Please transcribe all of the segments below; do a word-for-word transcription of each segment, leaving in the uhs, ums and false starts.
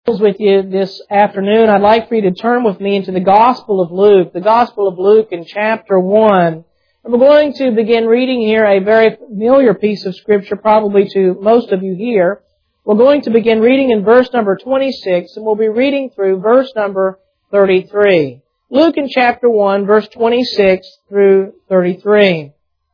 With you this afternoon, I'd like for you to turn with me into the Gospel of Luke, the Gospel of Luke in chapter one. And we're going to begin reading here a very familiar piece of Scripture, probably to most of you here. We're going to begin reading in verse number twenty-six, and we'll be reading through verse number thirty-three. Luke in chapter one, verse twenty-six through thirty-three.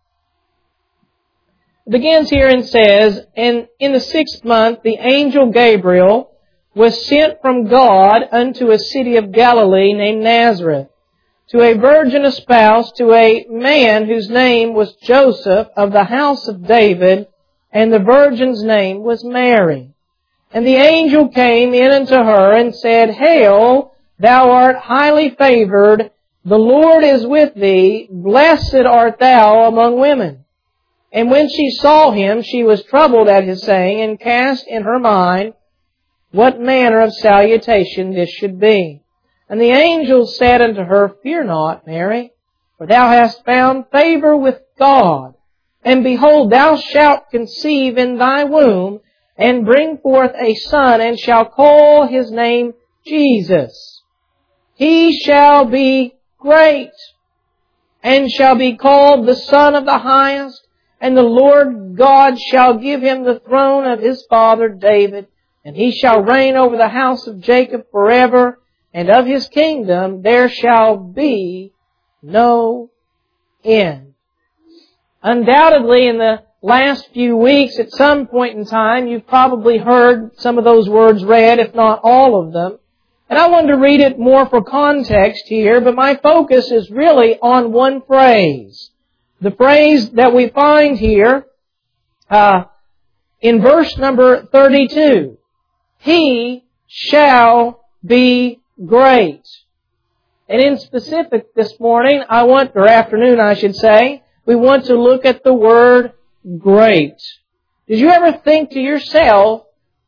It begins here and says, "And in the sixth month, the angel Gabriel was sent from God unto a city of Galilee named Nazareth, to a virgin espoused to a man whose name was Joseph of the house of David, and the virgin's name was Mary. And the angel came in unto her and said, Hail, thou art highly favored, the Lord is with thee, blessed art thou among women. And when she saw him, she was troubled at his saying, and cast in her mind what manner of salutation this should be. And the angel said unto her, Fear not, Mary, for thou hast found favor with God. And behold, thou shalt conceive in thy womb, and bring forth a son, and shall call his name Jesus. He shall be great, and shall be called the Son of the Highest, and the Lord God shall give him the throne of his father David, and he shall reign over the house of Jacob forever, and of his kingdom there shall be no end." Undoubtedly, in the last few weeks, at some point in time, you've probably heard some of those words read, if not all of them. And I wanted to read it more for context here, but my focus is really on one phrase. The phrase that we find here uh, in verse number thirty-two. He shall be great. And in specific this morning, I want, or afternoon I should say, we want to look at the word great. Did you ever think to yourself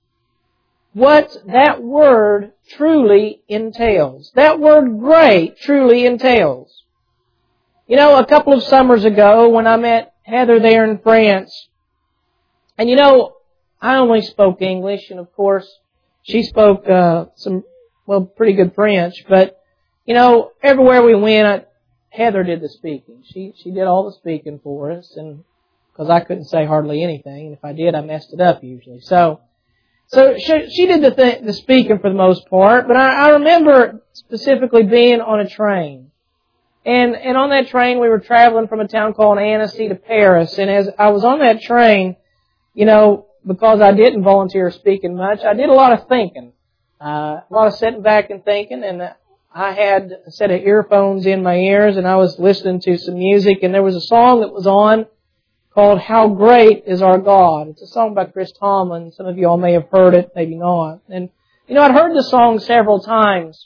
what that word truly entails? That word great truly entails. You know, a couple of summers ago when I met Heather there in France, and you know, I only spoke English, and of course, she spoke uh, some, well, pretty good French. But, you know, everywhere we went, I, Heather did the speaking. She she did all the speaking for us, and because I couldn't say hardly anything, and if I did, I messed it up usually. So, so she, she did the th- the speaking for the most part. But I, I remember specifically being on a train, and and on that train we were traveling from a town called Annecy to Paris, and as I was on that train, you know, because I didn't volunteer speaking much, I did a lot of thinking. Uh, a lot of sitting back and thinking, and I had a set of earphones in my ears, and I was listening to some music, and there was a song that was on called How Great Is Our God. It's a song by Chris Tomlin. Some of you all may have heard it, maybe not. And, you know, I'd heard the song several times,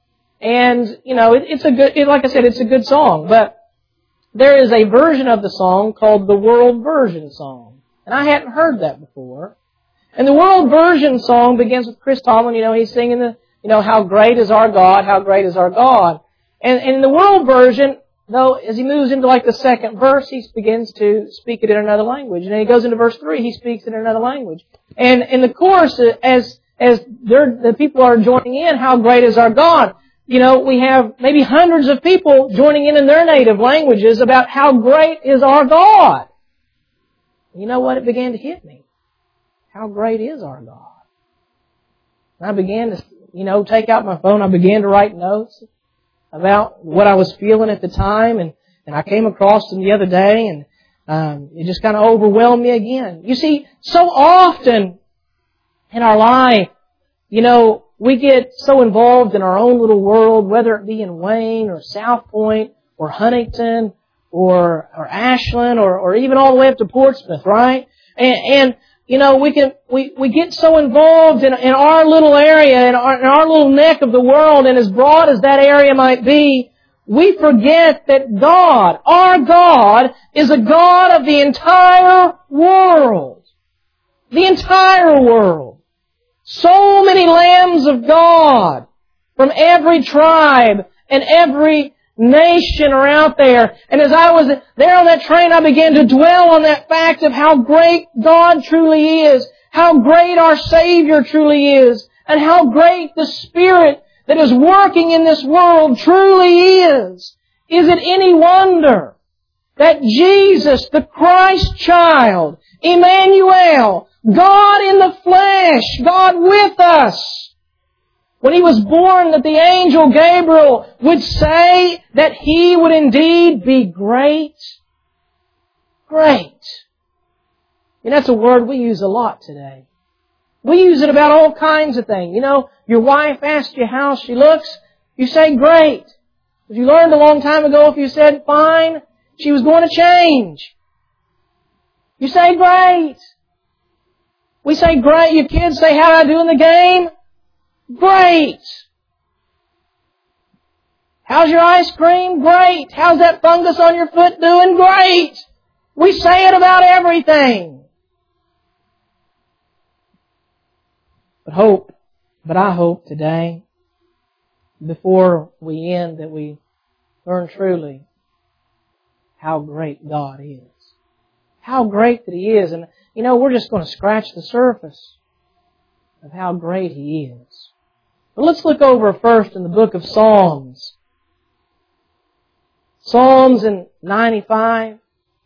and, you know, it, it's a good, it, like I said, it's a good song, but there is a version of the song called the World Version song. And I hadn't heard that before. And the World Version song begins with Chris Tomlin. You know, he's singing the, you know, how great is our God, how great is our God. And, and in the World Version, though, as he moves into like the second verse, he begins to speak it in another language. And then he goes into verse three, he speaks it in another language. And in the chorus, as, as the people are joining in, how great is our God, you know, we have maybe hundreds of people joining in in their native languages about how great is our God. You know what? It began to hit me. How great is our God? And I began to, you know, take out my phone. I began to write notes about what I was feeling at the time. And, and I came across them the other day, and um, it just kind of overwhelmed me again. You see, so often in our life, you know, we get so involved in our own little world, whether it be in Wayne or South Point or Huntington or or Ashland, or, or even all the way up to Portsmouth, right? And, and you know, we can we, we get so involved in, in our little area, in our, in our little neck of the world, and as broad as that area might be, we forget that God, our God, is a God of the entire world. The entire world. So many lambs of God from every tribe and every nation are out there. And as I was there on that train, I began to dwell on that fact of how great God truly is, how great our Savior truly is, and how great the Spirit that is working in this world truly is. Is it any wonder that Jesus, the Christ child, Emmanuel, God in the flesh, God with us, when He was born, that the angel Gabriel would say that He would indeed be great? Great. And that's a word we use a lot today. We use it about all kinds of things. You know, your wife asks you how she looks, you say great. But you learned a long time ago if you said fine, she was going to change. You say great. We say great. Your kids say, how did I do in the game? Great. How's your ice cream? Great. How's that fungus on your foot doing? Great. We say it about everything. But hope, but I hope today, before we end, that we learn truly how great God is. How great that He is. And, you know, we're just going to scratch the surface of how great He is. But let's look over first in the book of Psalms. Psalms in ninety-five.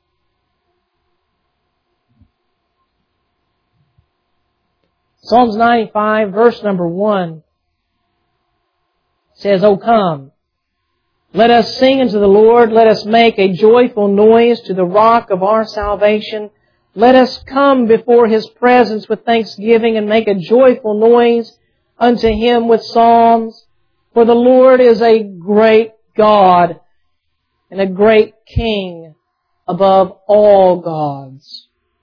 Psalms ninety-five, verse number one, says, O come, let us sing unto the Lord, let us make a joyful noise to the rock of our salvation. Let us come before His presence with thanksgiving and make a joyful noise unto Him with psalms. For the Lord is a great God and a great King above all gods.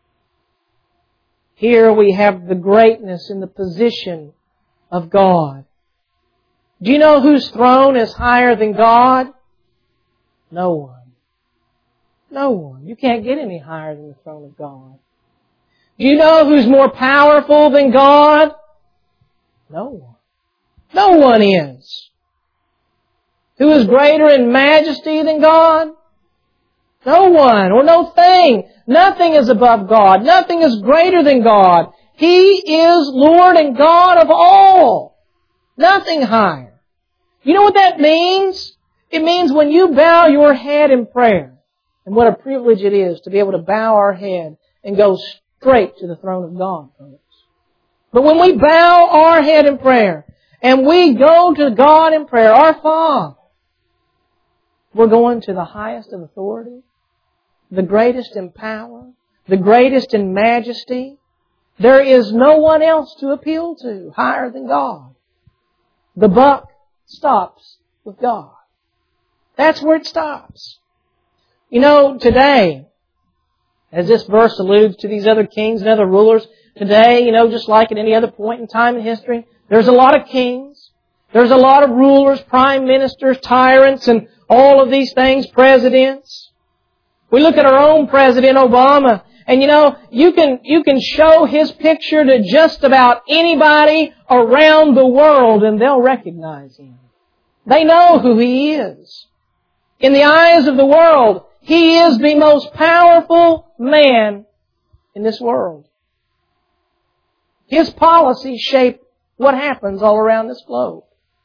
Here we have the greatness and the position of God. Do you know whose throne is higher than God? No one. No one. You can't get any higher than the throne of God. Do you know who's more powerful than God? No one. No one is. Who is greater in majesty than God? No one or no thing. Nothing is above God. Nothing is greater than God. He is Lord and God of all. Nothing higher. You know what that means? It means when you bow your head in prayer, and what a privilege it is to be able to bow our head and go straight to the throne of God, folks. But when we bow our head in prayer, and we go to God in prayer, our Father, we're going to the highest of authority, the greatest in power, the greatest in majesty. There is no one else to appeal to higher than God. The buck stops with God. That's where it stops. You know, today, as this verse alludes to these other kings and other rulers, today, you know, just like at any other point in time in history, there's a lot of kings. There's a lot of rulers, prime ministers, tyrants, and all of these things, presidents. We look at our own President Obama, and you know, you can, you can show his picture to just about anybody around the world and they'll recognize him. They know who he is. In the eyes of the world, he is the most powerful man in this world. His policies shape what happens all around this globe.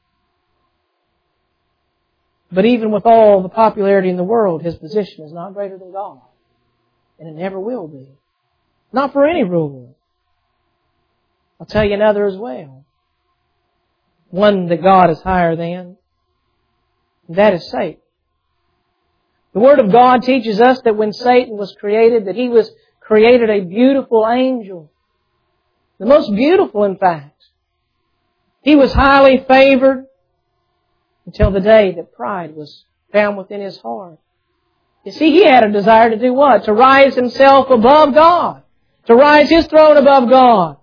But even with all the popularity in the world, his position is not greater than God. And it never will be. Not for any ruler. I'll tell you another as well. One that God is higher than. And that is Satan. The Word of God teaches us that when Satan was created, that he was created a beautiful angel. The most beautiful, in fact. He was highly favored until the day that pride was found within his heart. You see, he had a desire to do what? To rise himself above God. To rise his throne above God.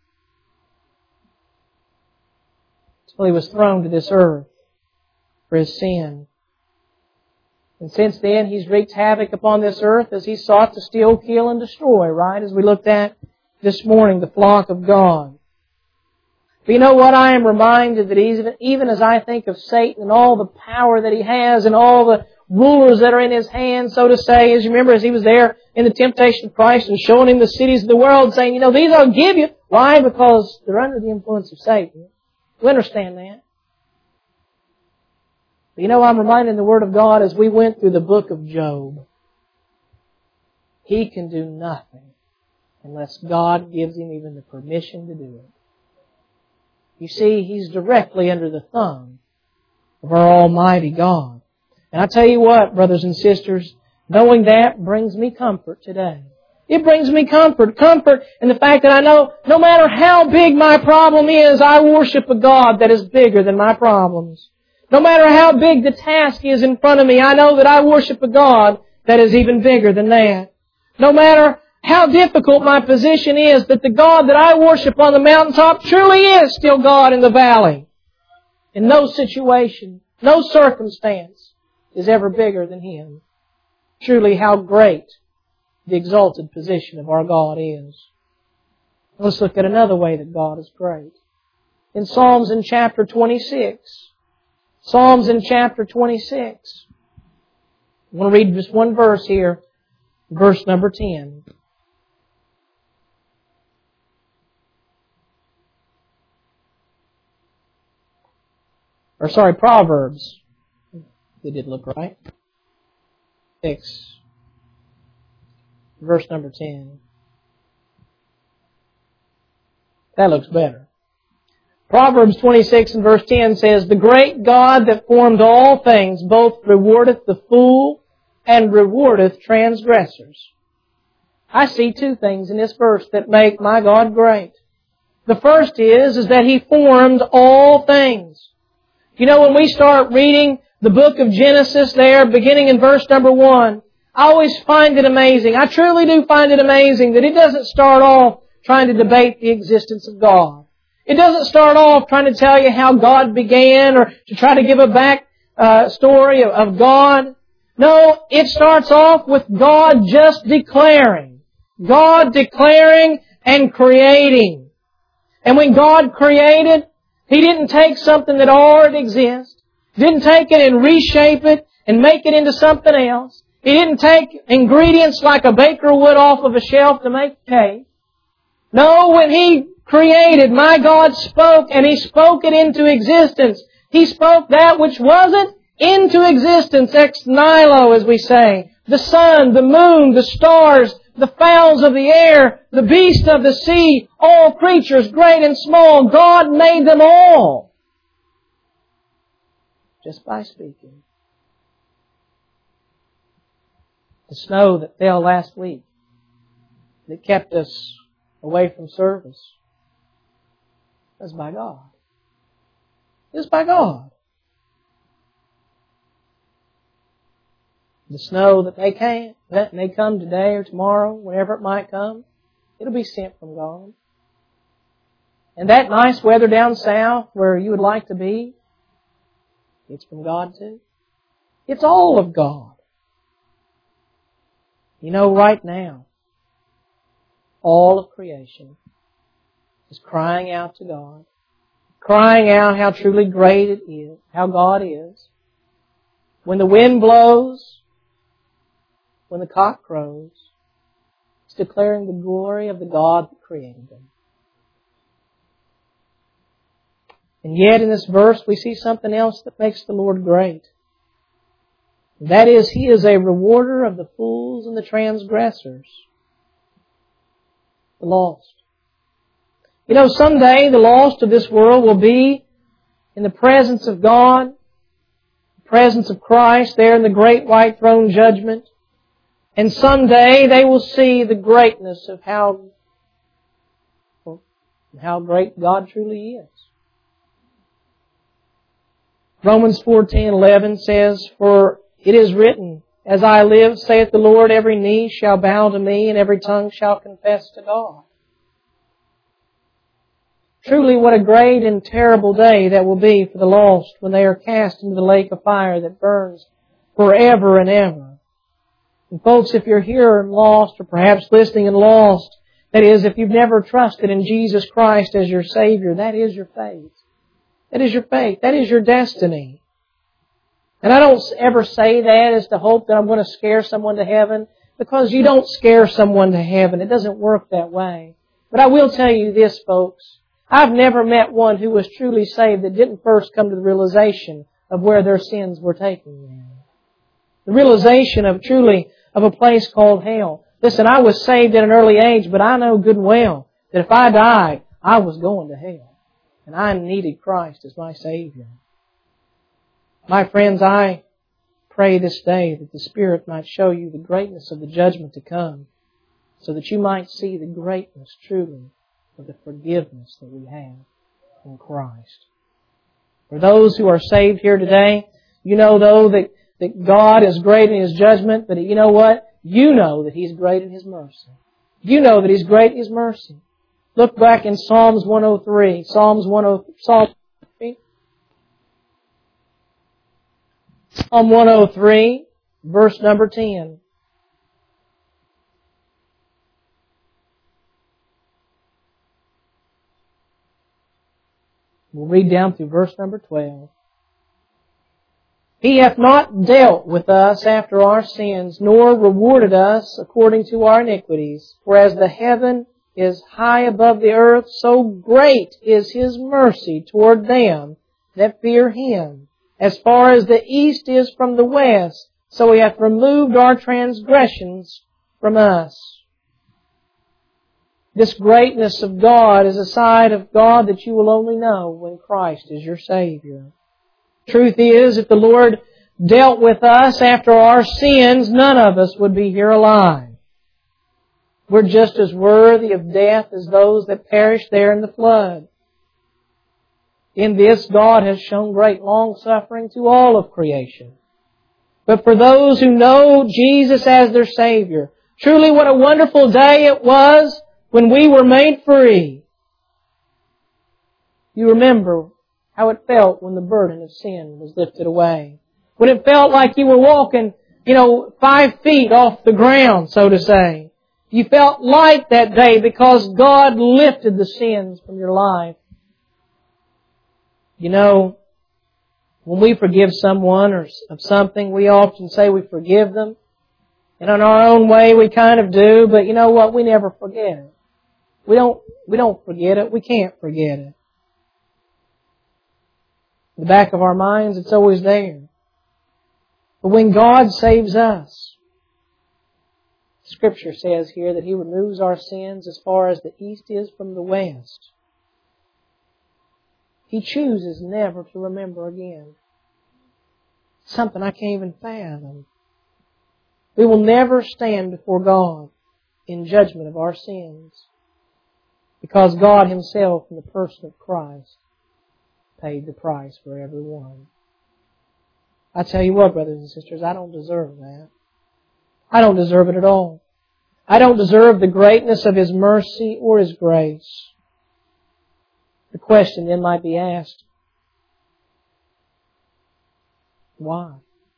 Until he was thrown to this earth for his sin. And since then, he's wreaked havoc upon this earth as he sought to steal, kill, and destroy, right? As we looked at this morning, the flock of God. But you know what? I am reminded that even, even as I think of Satan and all the power that he has and all the rulers that are in his hands, so to say, as you remember, as he was there in the temptation of Christ and showing him the cities of the world, saying, you know, these I'll give you. Why? Because they're under the influence of Satan. We understand that. But you know, I'm reminded in the Word of God as we went through the book of Job, he can do nothing unless God gives him even the permission to do it. You see, he's directly under the thumb of our Almighty God. And I tell you what, brothers and sisters, knowing that brings me comfort today. It brings me comfort. Comfort in the fact that I know no matter how big my problem is, I worship a God that is bigger than my problems. No matter how big the task is in front of me, I know that I worship a God that is even bigger than that. No matter how difficult my position is, that the God that I worship on the mountaintop truly is still God in the valley. In no situation, no circumstance is ever bigger than Him. Truly how great the exalted position of our God is. Let's look at another way that God is great. In Psalms in chapter twenty-six. Psalms in chapter twenty-six. I want to read just one verse here. Verse number ten. Or sorry, Proverbs. They did look right. Six. Verse number ten. That looks better. Proverbs twenty-six and verse ten says, "The great God that formed all things both rewardeth the fool and rewardeth transgressors." I see two things in this verse that make my God great. The first is, is that He formed all things. You know, when we start reading the book of Genesis there, beginning in verse number one, I always find it amazing. I truly do find it amazing that it doesn't start off trying to debate the existence of God. It doesn't start off trying to tell you how God began or to try to give a back uh, story of, of God. No, it starts off with God just declaring. God declaring and creating. And when God created, He didn't take something that already exists, didn't take it and reshape it and make it into something else. He didn't take ingredients like a baker would off of a shelf to make cake. No, when He created, my God spoke, and He spoke it into existence. He spoke that which wasn't into existence, ex nihilo, as we say. The sun, the moon, the stars, the fowls of the air, the beasts of the sea, all creatures, great and small. God made them all just by speaking. The snow that fell last week that kept us away from service was by God. It was by God. The snow that may come, that may come today or tomorrow, whenever it might come, it'll be sent from God. And that nice weather down south where you would like to be, it's from God too. It's all of God. You know, right now, all of creation is crying out to God, crying out how truly great it is, how God is. When the wind blows, when the cock crows, it's declaring the glory of the God that created them. And yet in this verse we see something else that makes the Lord great. That is, He is a rewarder of the fools and the transgressors, the lost. You know, someday the lost of this world will be in the presence of God, the presence of Christ there in the great white throne judgment. And someday they will see the greatness of how, how great God truly is. Romans fourteen eleven says, "For it is written, As I live, saith the Lord, every knee shall bow to me, and every tongue shall confess to God." Truly, what a great and terrible day that will be for the lost when they are cast into the lake of fire that burns forever and ever. And folks, if you're here and lost, or perhaps listening and lost, that is, if you've never trusted in Jesus Christ as your Savior, that is your faith. That is your faith. That is your destiny. And I don't ever say that as to hope that I'm going to scare someone to heaven because you don't scare someone to heaven. It doesn't work that way. But I will tell you this, folks. I've never met one who was truly saved that didn't first come to the realization of where their sins were taking them. The realization of truly of a place called hell. Listen, I was saved at an early age, but I know good and well that if I died, I was going to hell. And I needed Christ as my Savior. My friends, I pray this day that the Spirit might show you the greatness of the judgment to come, so that you might see the greatness truly of the forgiveness that we have in Christ. For those who are saved here today, you know though that, that God is great in His judgment, but you know what? You know that He's great in His mercy. You know that He's great in His mercy. Look back in Psalms one oh three. Psalms one oh three. Psalm Psalm one oh three, verse number ten. We'll read down through verse number twelve. He hath not dealt with us after our sins, nor rewarded us according to our iniquities. For as the heaven is high above the earth, so great is His mercy toward them that fear Him. As far as the east is from the west, so He hath removed our transgressions from us. This greatness of God is a side of God that you will only know when Christ is your Savior. Truth is, if the Lord dealt with us after our sins, none of us would be here alive. We're just as worthy of death as those that perished there in the flood. In this, God has shown great long-suffering to all of creation. But for those who know Jesus as their Savior, truly what a wonderful day it was when we were made free. You remember how it felt when the burden of sin was lifted away. When it felt like you were walking, you know, five feet off the ground, so to say. You felt light that day because God lifted the sins from your life. You know, when we forgive someone or of something, we often say we forgive them. And in our own way, we kind of do, but you know what? We never forget it. We don't, we don't forget it. We can't forget it. In the back of our minds, it's always there. But when God saves us, Scripture says here that He removes our sins as far as the east is from the west. He chooses never to remember again. Something I can't even fathom. We will never stand before God in judgment of our sins, because God Himself, in the person of Christ, paid the price for every one. I tell you what, brothers and sisters, I don't deserve that. I don't deserve it at all. I don't deserve the greatness of His mercy or His grace. The question then might be asked, why?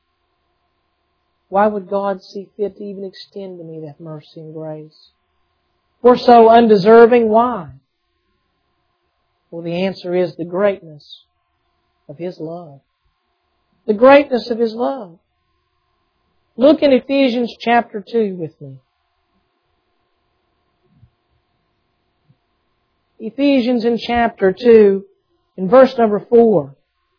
Why would God see fit to even extend to me that mercy and grace? We're so undeserving, why? Well, the answer is the greatness of His love. The greatness of His love. Look in Ephesians chapter two with me. Ephesians in chapter two, in verse number four.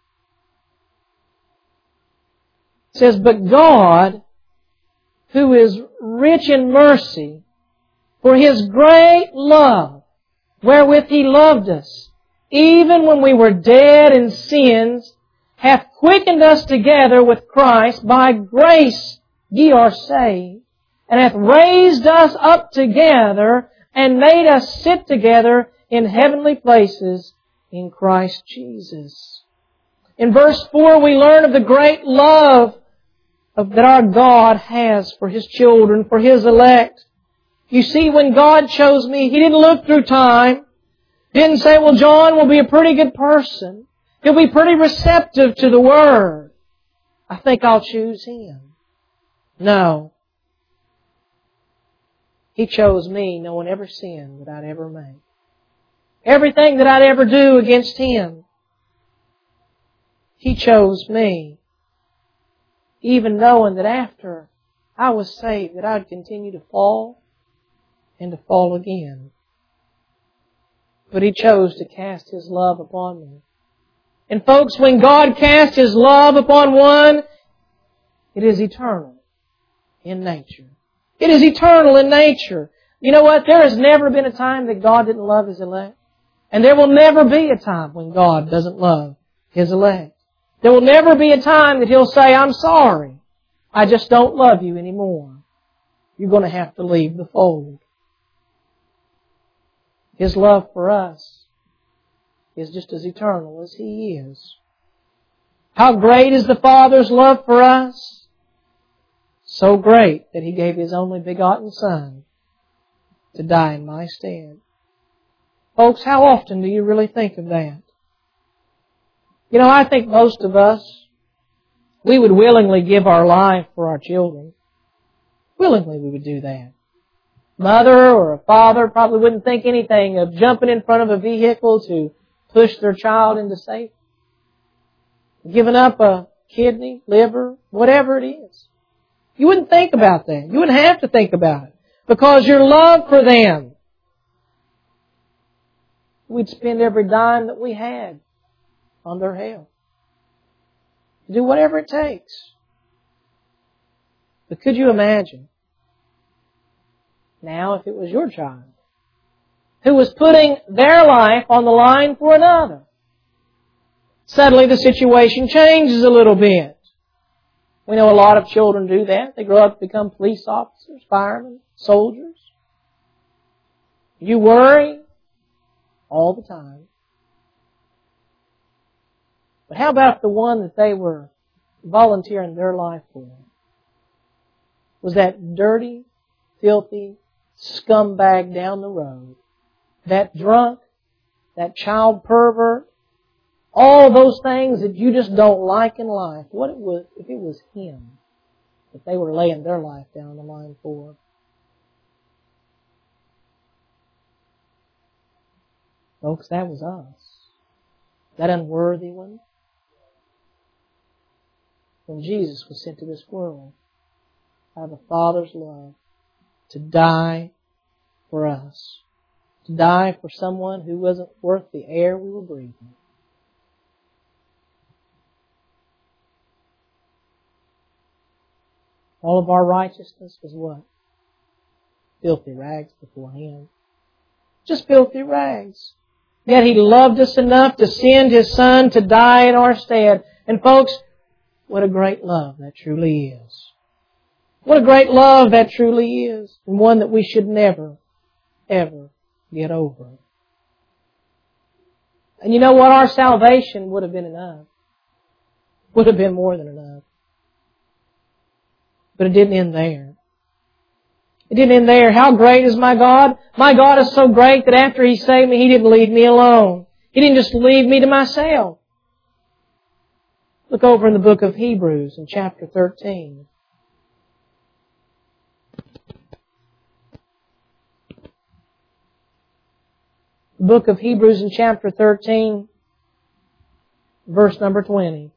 It says, But God, who is rich in mercy, for His great love, wherewith He loved us, even when we were dead in sins, hath quickened us together with Christ. By grace ye are saved, and hath raised us up together, and made us sit together in heavenly places in Christ Jesus. In verse four, we learn of the great love of, that our God has for His children, for His elect. You see, when God chose me, He didn't look through time. He didn't say, well, John will be a pretty good person. He'll be pretty receptive to the Word. I think I'll choose him. No. He chose me knowing every sin that I'd ever make. Everything that I'd ever do against Him. He chose me. Even knowing that after I was saved, that I would continue to fall and to fall again. But He chose to cast His love upon me. And folks, when God casts His love upon one, it is eternal in nature. It is eternal in nature. You know what? There has never been a time that God didn't love His elect. And there will never be a time when God doesn't love His elect. There will never be a time that He'll say, I'm sorry. I just don't love you anymore. You're going to have to leave the fold. His love for us is just as eternal as He is. How great is the Father's love for us? So great that He gave His only begotten Son to die in my stead. Folks, how often do you really think of that? You know, I think most of us, we would willingly give our life for our children. Willingly we would do that. Mother or a father probably wouldn't think anything of jumping in front of a vehicle to push their child into safety. Giving up a kidney, liver, whatever it is. You wouldn't think about that. You wouldn't have to think about it. Because your love for them, we'd spend every dime that we had on their health. Do whatever it takes. But could you imagine now if it was your child who was putting their life on the line for another? Suddenly the situation changes a little bit. We know a lot of children do that. They grow up to become police officers, firemen, soldiers. You worry all the time. But how about the one that they were volunteering their life for? Was that dirty, filthy scumbag down the road? That drunk? That child pervert? All those things that you just don't like in life. What it was, if it was him that they were laying their life down the line for? Folks, that was us. That unworthy one. When Jesus was sent to this world out of the Father's love to die for us. To die for someone who wasn't worth the air we were breathing. All of our righteousness was what? Filthy rags before Him. Just filthy rags. Yet He loved us enough to send His Son to die in our stead. And folks, what a great love that truly is. What a great love that truly is. And one that we should never, ever get over. And you know what? Our salvation would have been enough. Would have been more than enough. But it didn't end there. It didn't end there. How great is my God? My God is so great that after He saved me, He didn't leave me alone. He didn't just leave me to myself. Look over in the book of Hebrews in chapter thirteen. The book of Hebrews in chapter thirteen, verse number twenty.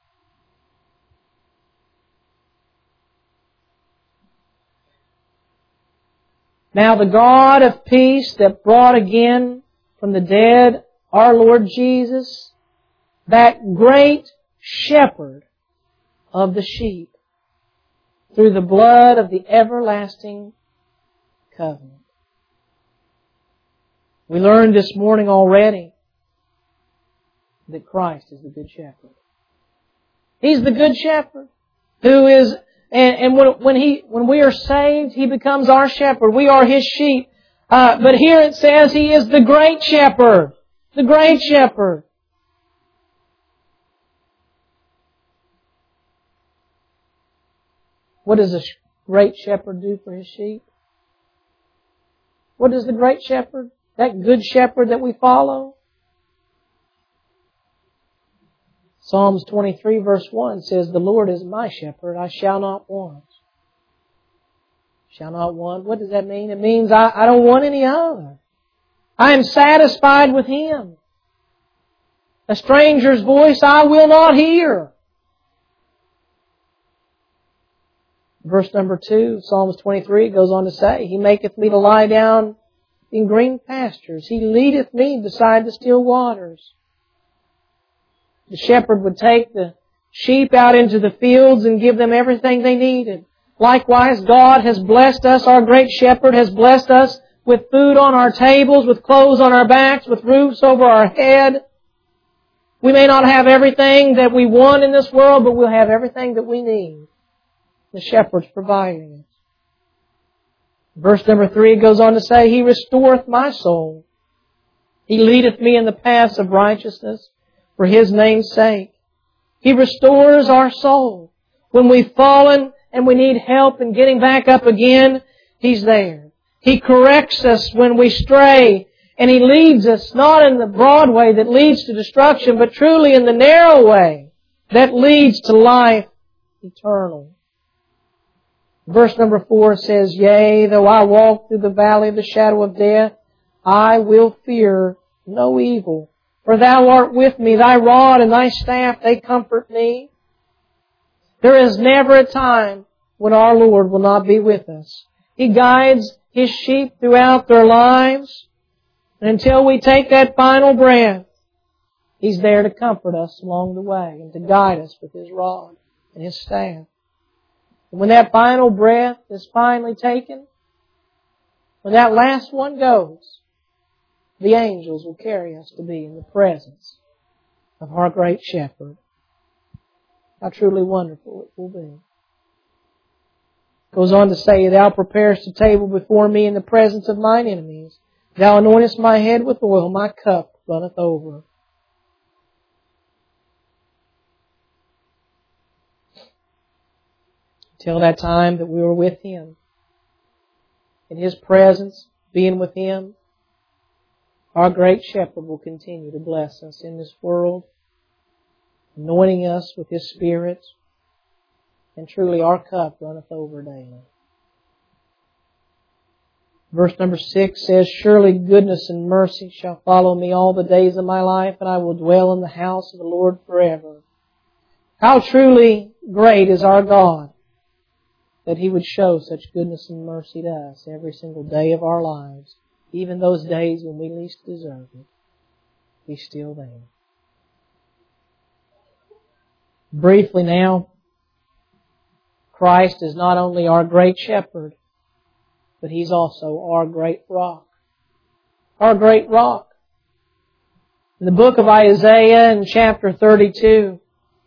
Now the God of peace that brought again from the dead our Lord Jesus, that great shepherd of the sheep, through the blood of the everlasting covenant. We learned this morning already that Christ is the Good Shepherd. He's the Good Shepherd who is, and, and when, when He, when we are saved, He becomes our shepherd. We are His sheep. Uh, but here it says He is the great shepherd. The great shepherd. What does a great shepherd do for his sheep? What does the great shepherd, that good shepherd that we follow? Psalms twenty-three verse one says, the Lord is my shepherd, I shall not want. Shall not want. What does that mean? It means I, I don't want any other. I am satisfied with Him. A stranger's voice I will not hear. Verse number two, Psalms twenty-three goes on to say, He maketh me to lie down in green pastures. He leadeth me beside the still waters. The shepherd would take the sheep out into the fields and give them everything they needed. Likewise, God has blessed us. Our great shepherd has blessed us with food on our tables, with clothes on our backs, with roofs over our head. We may not have everything that we want in this world, but we'll have everything that we need. The shepherd's providing it. Verse number three goes on to say, He restoreth my soul. He leadeth me in the paths of righteousness for His name's sake. He restores our soul. When we've fallen and we need help in getting back up again, He's there. He corrects us when we stray, and He leads us not in the broad way that leads to destruction, but truly in the narrow way that leads to life eternal. Verse number four says, Yea, though I walk through the valley of the shadow of death, I will fear no evil. For Thou art with me, Thy rod and Thy staff, they comfort me. There is never a time when our Lord will not be with us. He guides His sheep throughout their lives. And until we take that final breath, He's there to comfort us along the way and to guide us with His rod and His staff. And when that final breath is finally taken, when that last one goes, the angels will carry us to be in the presence of our great shepherd. How truly wonderful it will be. Goes on to say, Thou preparest a table before me in the presence of mine enemies. Thou anointest my head with oil, my cup runneth over. Till that time that we were with Him, in His presence, being with Him, our great shepherd will continue to bless us in this world, anointing us with His Spirit, and truly our cup runneth over daily. Verse number six says, Surely goodness and mercy shall follow me all the days of my life, and I will dwell in the house of the Lord forever. How truly great is our God, that He would show such goodness and mercy to us every single day of our lives, even those days when we least deserve it. He's still there. Briefly now, Christ is not only our great shepherd, but He's also our great rock. Our great rock. In the book of Isaiah in chapter thirty-two,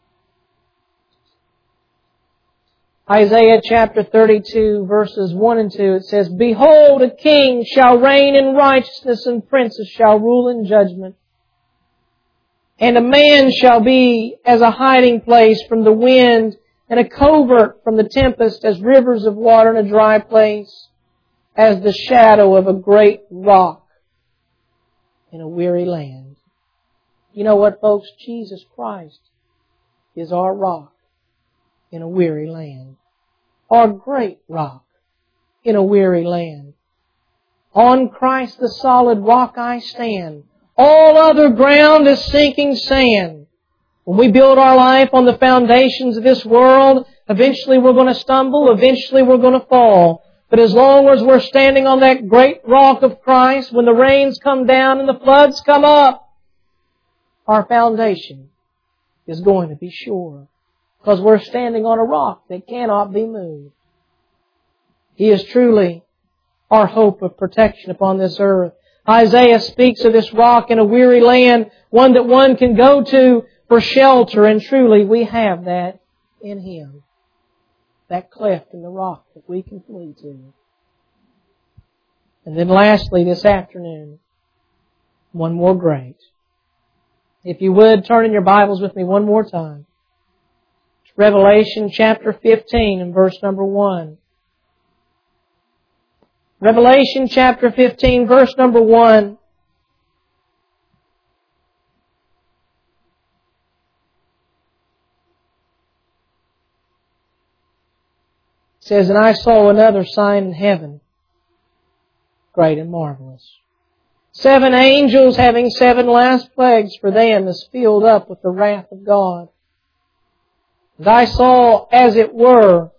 Isaiah chapter thirty-two verses one and two, it says, Behold, a king shall reign in righteousness, and princes shall rule in judgment. And a man shall be as a hiding place from the wind, and a covert from the tempest, as rivers of water in a dry place, as the shadow of a great rock in a weary land. You know what, folks? Jesus Christ is our rock in a weary land. Our great rock in a weary land. On Christ the solid rock I stand. All other ground is sinking sand. When we build our life on the foundations of this world, eventually we're going to stumble, eventually we're going to fall. But as long as we're standing on that great rock of Christ, when the rains come down and the floods come up, our foundation is going to be sure. Because we're standing on a rock that cannot be moved. He is truly our hope of protection upon this earth. Isaiah speaks of this rock in a weary land, one that one can go to for shelter, and truly we have that in Him. That cleft in the rock that we can flee to. And then lastly this afternoon, one more great. If you would, turn in your Bibles with me one more time. Revelation chapter fifteen and verse number one. Revelation chapter fifteen, verse number one. It says, And I saw another sign in heaven, great and marvelous. Seven angels having seven last plagues, for them is filled up with the wrath of God. And I saw, as it were,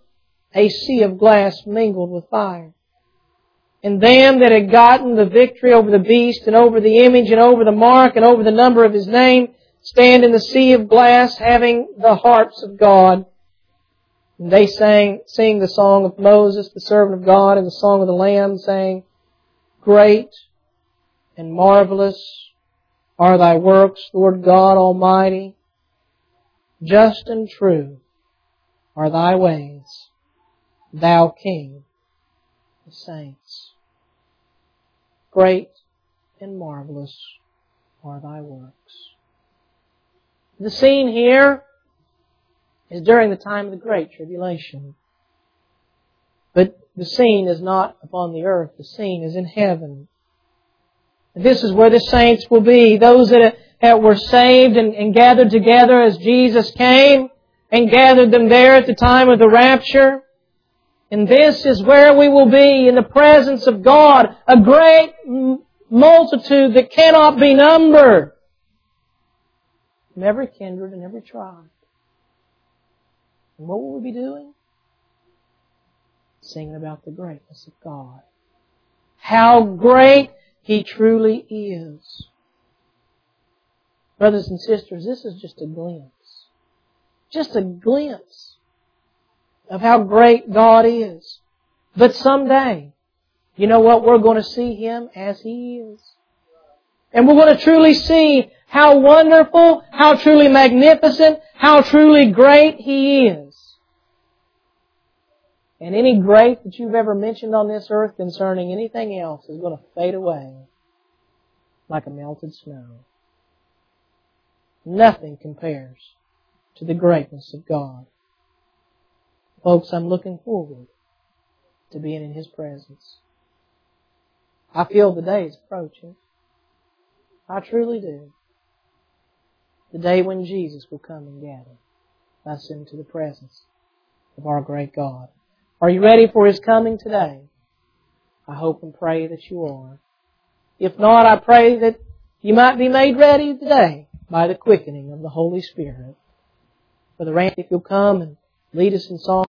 a sea of glass mingled with fire. And them that had gotten the victory over the beast and over the image and over the mark and over the number of His name stand in the sea of glass having the harps of God. And they sang, sing the song of Moses, the servant of God, and the song of the Lamb, saying, Great and marvelous are Thy works, Lord God Almighty. Just and true are Thy ways, Thou King of saints. Great and marvelous are Thy works. The scene here is during the time of the Great Tribulation. But the scene is not upon the earth. The scene is in heaven. And this is where the saints will be. Those that were saved and, and gathered together as Jesus came and gathered them there at the time of the rapture. And this is where we will be in the presence of God. A great multitude that cannot be numbered. From every kindred and every tribe. And what will we be doing? Singing about the greatness of God. How great He truly is. Brothers and sisters, this is just a glimpse. Just a glimpse of how great God is. But someday, you know what? We're going to see Him as He is. And we're going to truly see how wonderful, how truly magnificent, how truly great He is. And any great that you've ever mentioned on this earth concerning anything else is going to fade away like a melted snow. Nothing compares to the greatness of God. Folks, I'm looking forward to being in His presence. I feel the day is approaching. I truly do. The day when Jesus will come and gather us into the presence of our great God. Are you ready for His coming today? I hope and pray that you are. If not, I pray that you might be made ready today by the quickening of the Holy Spirit. Brother Randy, if you'll come and lead us in song.